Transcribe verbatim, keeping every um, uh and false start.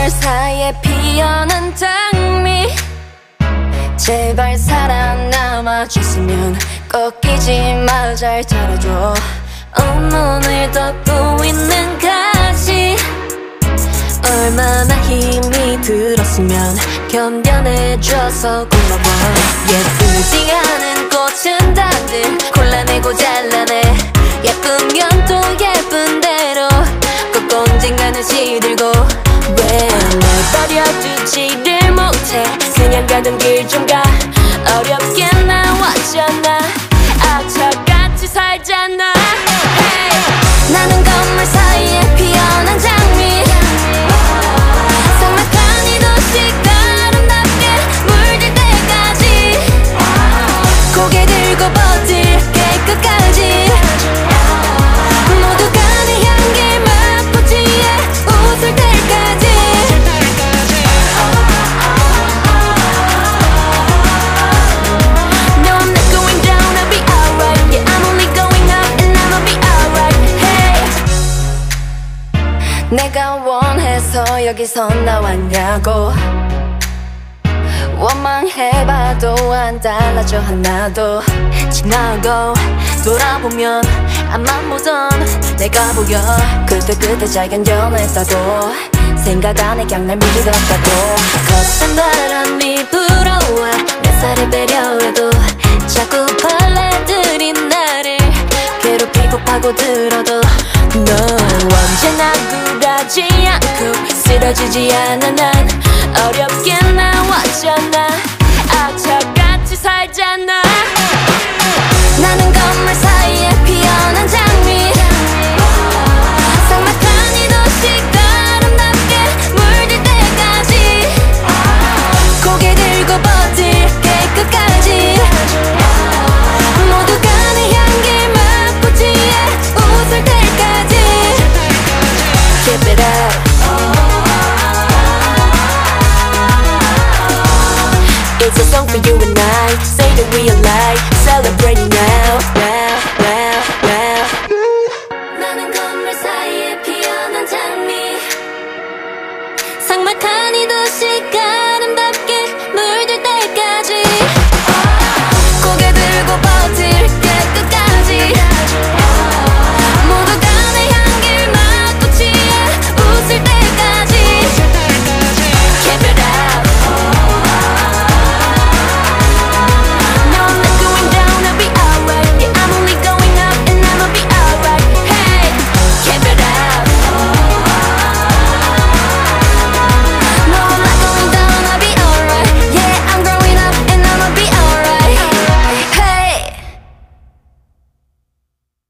건물 사이에 피어난 장미 제발 살아남아줬으면 꺾이지 마 잘 자라줘 온몸을 덮고 있는 가시 얼마나 힘이 들었으면 견뎌내줘서 고마워 예쁘지 않은 꽃은 다들 골라내고 잘라내 예쁘면 또 예쁜 대로 꼭 언젠가는 시들고 왜 날 버려두지를 못해 그냥 가던 길 좀 가 어렵게 나왔잖아 악착같이 살잖아 hey. 나는 건물 사이에 피어난 장미 삭막한 이 도시가 아름답게 물들 때까지 고개 들고 버틸게 끝까지 모두가 내 향기 맛보지에 웃을 때까지 No I'm not going down I'll be alright Yeah I'm only going up and I'ma be alright Hey 내가 원해서 여기서 나왔냐고 원망해봐도 안 달라져 하나도 지나고 돌아보면 앞만 보던 내가 보여 그때 그때 잘 견뎌냈다고 생각 안에 그냥 날 믿었다고 거센 바람이 불어와 몇 살을 배려해도 자꾸 벌레들이 나를 괴롭히고 파고들어도 너 언제나 굴하지 않고 쓰러지지 않아 난 어렵게 나왔잖아